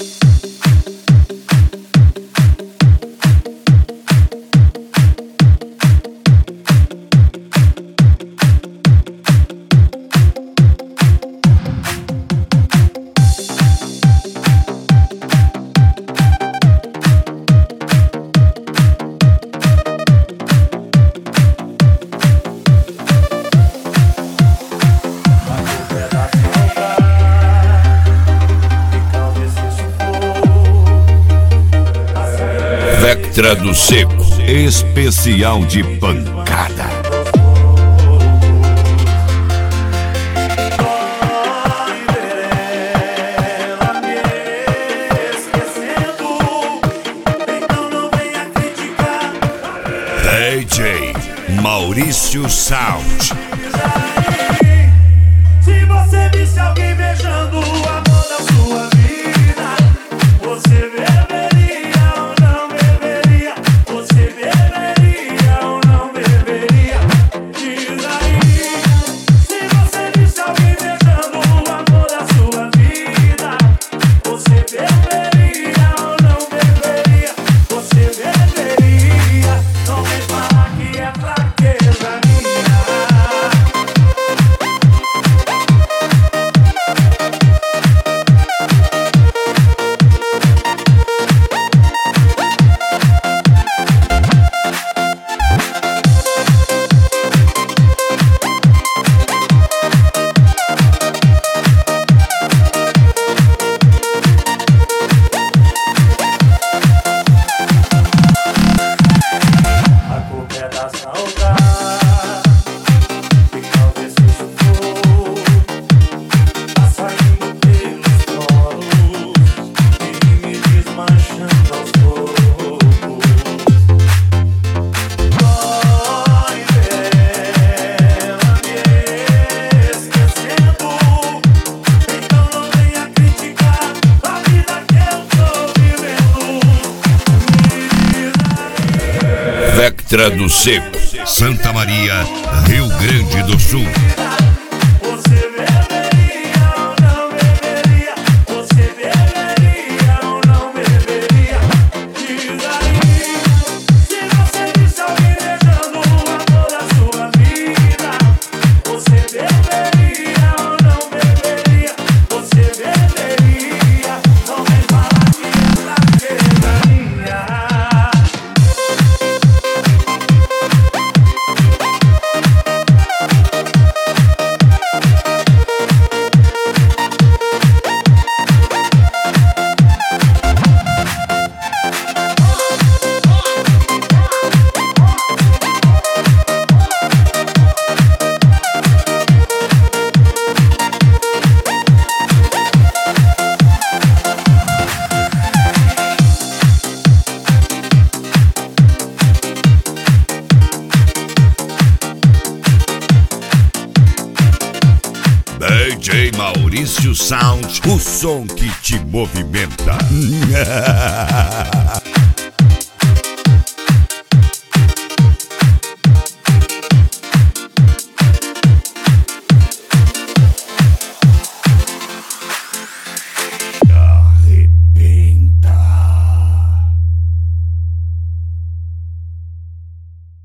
Vectra do Seco, especial de pancada. DJ Maurício Sound. Se você visse alguém beijando o amor da sua vida, você beberia ou não beberia? Você beberia ou não beberia? Diz aí. Se você visse alguém beijando o amor da sua vida, você beberia ou não beberia? Você beberia? Não vem falar que é fraqueza minha. A culpa é da saudade que causa esse sufoco. Tá saindo pelos poros e me desmanchando aos poucos. Dói vê-la me esquecendo. Então não venha criticar a vida que eu tô vivendo. Vectra do Seco, Santa Maria, Rio Grande do Sul. Você beberia ou não beberia? Você beberia ou não beberia? Diz aí. Se você visse alguém beijando o amor da sua vida, você beberia ou não beberia? Você beberia? Não vem falar que é fraqueza minha. DJ Maurício Sound, o som que te movimenta.